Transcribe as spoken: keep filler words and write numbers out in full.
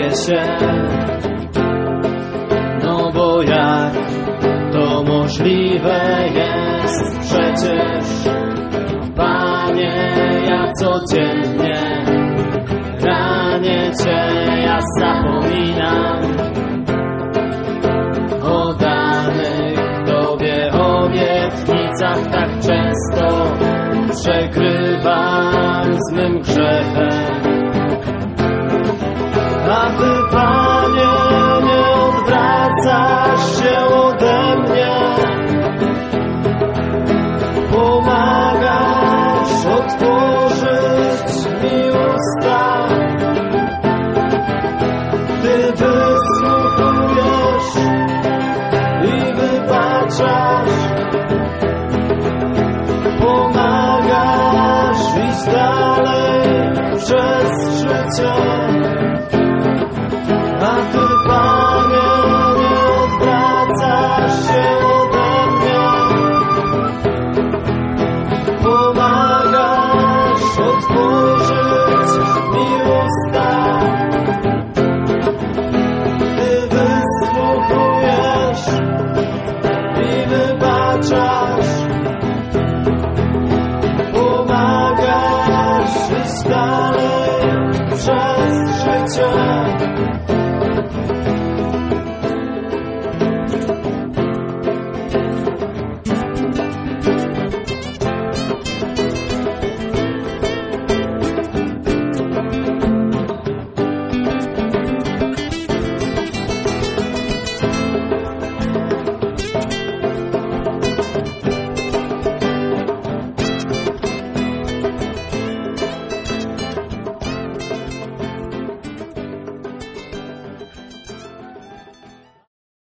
się. No bo jak to możliwe jest? Przecież, Panie, ja codziennie ranię Cię, ja zapominam o danych Tobie obietnicach. Tak często przegrywam z mym grzechem, a Ty, Panie, nie odwracasz się ode mnie. Pomagasz otworzyć mi usta. Ty wysłuchujesz i wybaczasz. Pomagasz iść dalej przez życie.